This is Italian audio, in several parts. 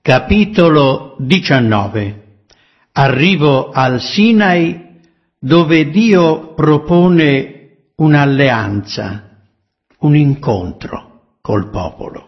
Capitolo 19. Arrivo al Sinai, dove Dio propone un'alleanza, un incontro col popolo.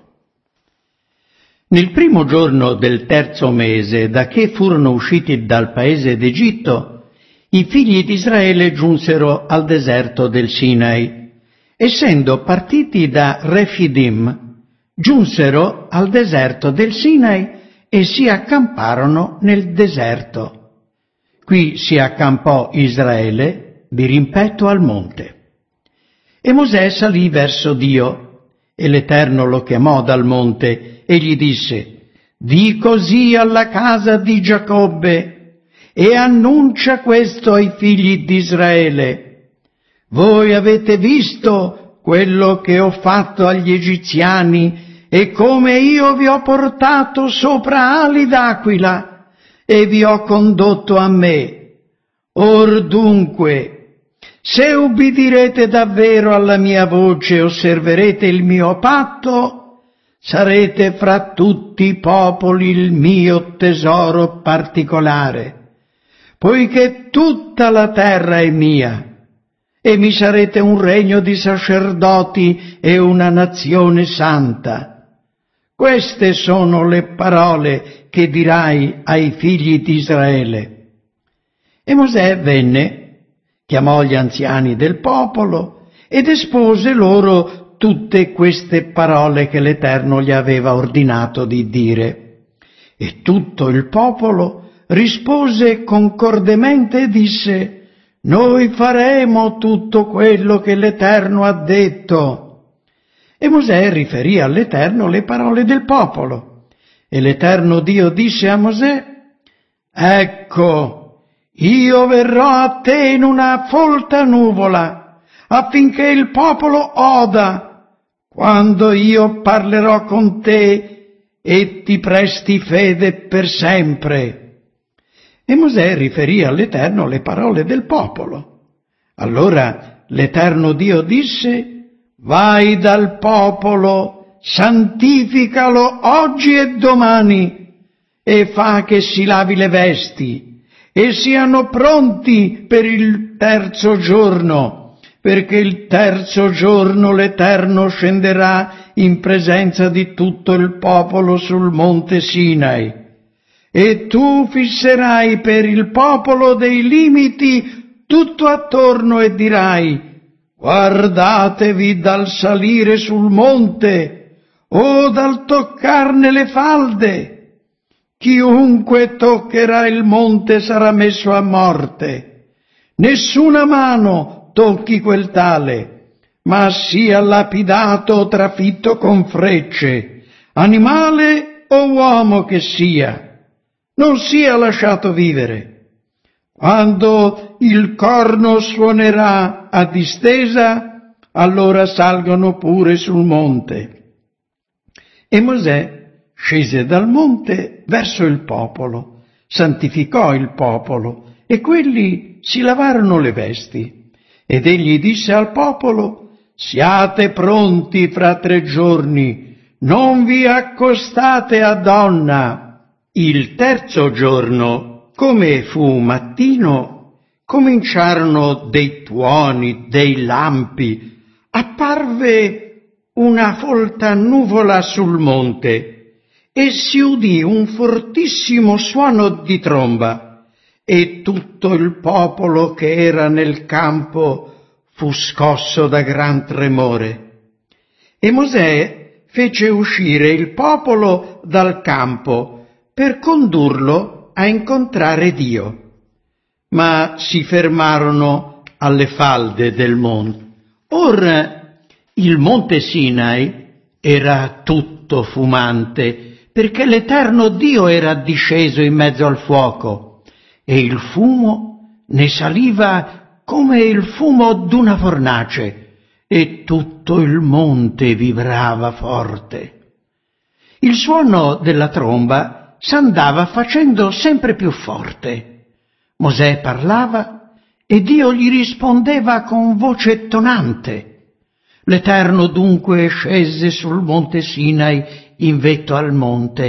Nel primo giorno del terzo mese, da che furono usciti dal paese d'Egitto, i figli di Israele giunsero al deserto del Sinai. Essendo partiti da Refidim, giunsero al deserto del Sinai e si accamparono nel deserto. Qui si accampò Israele di rimpetto al monte. E Mosè salì verso Dio, e l'Eterno lo chiamò dal monte e gli disse: «Di così alla casa di Giacobbe e annuncia questo ai figli di Israele. Voi avete visto quello che ho fatto agli egiziani e come io vi ho portato sopra ali d'aquila e vi ho condotto a me. Or dunque, se ubbidirete davvero alla mia voce e osserverete il mio patto, sarete fra tutti i popoli il mio tesoro particolare, poiché tutta la terra è mia, e mi sarete un regno di sacerdoti e una nazione santa. Queste sono le parole che dirai ai figli di Israele». E Mosè venne, chiamò gli anziani del popolo ed espose loro tutte queste parole che l'Eterno gli aveva ordinato di dire. E tutto il popolo rispose concordemente e disse: «Noi faremo tutto quello che l'Eterno ha detto». E Mosè riferì all'Eterno le parole del popolo. E l'Eterno Dio disse a Mosè: «Ecco, io verrò a te in una folta nuvola, affinché il popolo oda, quando io parlerò con te e ti presti fede per sempre». E Mosè riferì all'Eterno le parole del popolo. Allora l'Eterno Dio disse: «Vai dal popolo, santificalo oggi e domani, e fa che si lavi le vesti, e siano pronti per il terzo giorno, perché il terzo giorno l'Eterno scenderà in presenza di tutto il popolo sul monte Sinai. E tu fisserai per il popolo dei limiti tutto attorno e dirai: guardatevi dal salire sul monte o dal toccarne le falde. Chiunque toccherà il monte sarà messo a morte. Nessuna mano tocchi quel tale, ma sia lapidato o trafitto con frecce, animale o uomo che sia, non sia lasciato vivere. Quando il corno suonerà a distesa, allora salgono pure sul monte». E Mosè scese dal monte verso il popolo, santificò il popolo, e quelli si lavarono le vesti. Ed egli disse al popolo: «Siate pronti fra 3 giorni, non vi accostate a donna». Il terzo giorno, come fu mattino, cominciarono dei tuoni, dei lampi, apparve una folta nuvola sul monte, e si udì un fortissimo suono di tromba, e tutto il popolo che era nel campo fu scosso da gran tremore. E Mosè fece uscire il popolo dal campo per condurlo a incontrare Dio, ma si fermarono alle falde del monte. Ora il monte Sinai era tutto fumante, perché l'Eterno Dio era disceso in mezzo al fuoco, e il fumo ne saliva come il fumo d'una fornace, e tutto il monte vibrava forte. Il suono della tromba s'andava facendo sempre più forte. Mosè parlava e Dio gli rispondeva con voce tonante. L'Eterno dunque scese sul monte Sinai in vetto al monte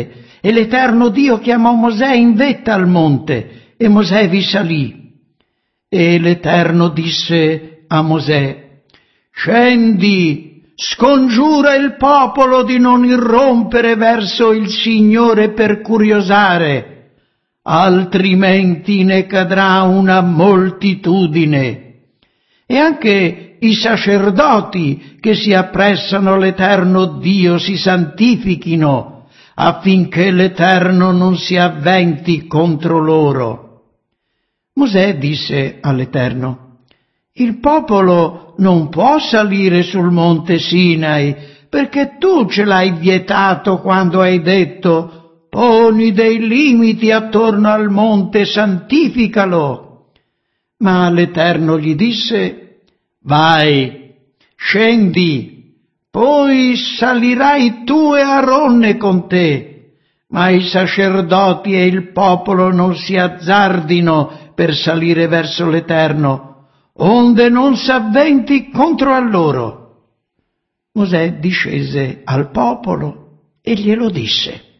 E l'Eterno Dio chiamò Mosè in vetta al monte, e Mosè vi salì. E l'Eterno disse a Mosè: «Scendi, scongiura il popolo di non irrompere verso il Signore per curiosare, altrimenti ne cadrà una moltitudine. E anche i sacerdoti che si appressano all'Eterno Dio si santifichino, affinché l'Eterno non si avventi contro loro». Mosè disse all'Eterno: «Il popolo non può salire sul monte Sinai, perché tu ce l'hai vietato quando hai detto: poni dei limiti attorno al monte, santificalo». Ma l'Eterno gli disse: «Vai, scendi, poi salirai tu e Aronne con te, ma i sacerdoti e il popolo non si azzardino per salire verso l'Eterno, onde non s'avventi contro a loro». Mosè discese al popolo e glielo disse.